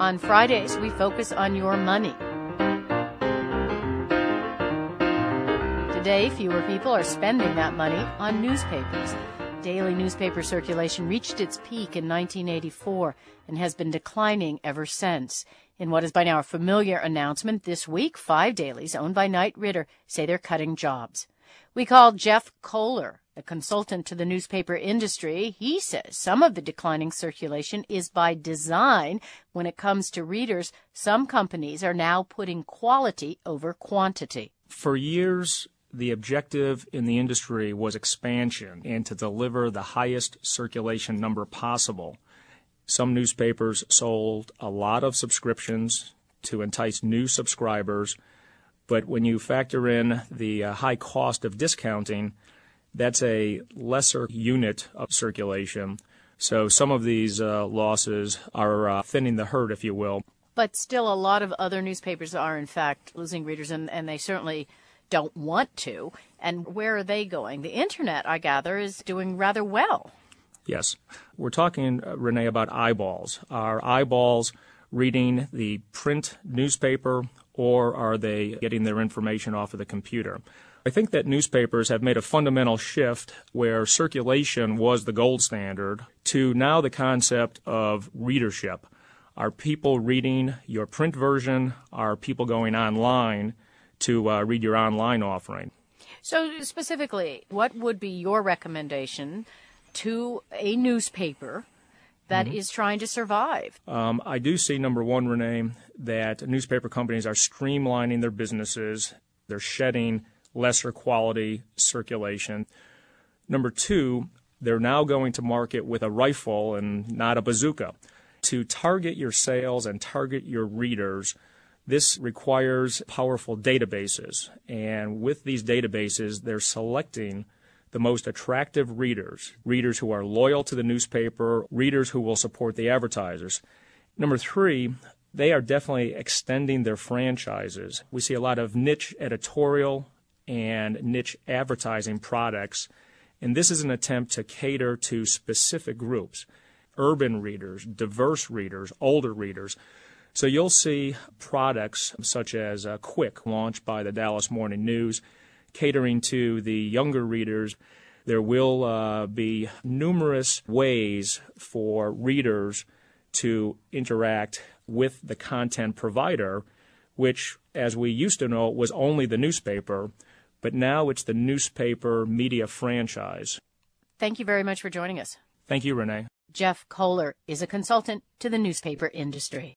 On Fridays, we focus on your money. Today, fewer people are spending that money on newspapers. Daily newspaper circulation reached its peak in 1984 and has been declining ever since. In what is by now a familiar announcement this week, 5 dailies owned by Knight Ridder say they're cutting jobs. We called Jeff Kohler, a consultant to the newspaper industry. He says some of the declining circulation is by design. When it comes to readers, some companies are now putting quality over quantity. For years, the objective in the industry was expansion and to deliver the highest circulation number possible. Some newspapers sold a lot of subscriptions to entice new subscribers, but when you factor in the high cost of discounting, that's a lesser unit of circulation. So some of these losses are thinning the herd, if you will. But still, a lot of other newspapers are, in fact, losing readers, and they certainly don't want to. And where are they going? The Internet, I gather, is doing rather well. Yes. We're talking, Renee, about eyeballs. Are eyeballs reading the print newspaper, or are they getting their information off of the computer? I think that newspapers have made a fundamental shift where circulation was the gold standard to now the concept of readership. Are people reading your print version? Are people going online to read your online offering? So specifically, what would be your recommendation to a newspaper that is trying to survive? I do see, number one, Renee, that newspaper companies are streamlining their businesses. They're shedding lesser quality circulation. Number two, they're now going to market with a rifle and not a bazooka. To target your sales and target your readers, this requires powerful databases. And with these databases, they're selecting the most attractive readers, readers who are loyal to the newspaper, readers who will support the advertisers. Number three, they are definitely extending their franchises. We see a lot of niche editorial and niche advertising products, and this is an attempt to cater to specific groups, urban readers, diverse readers, older readers. So you'll see products such as Quick, launched by the Dallas Morning News, catering to the younger readers. There will be numerous ways for readers to interact with the content provider, which, as we used to know, was only the newspaper, but now it's the newspaper media franchise. Thank you very much for joining us. Thank you, Renee. Jeff Kohler is a consultant to the newspaper industry.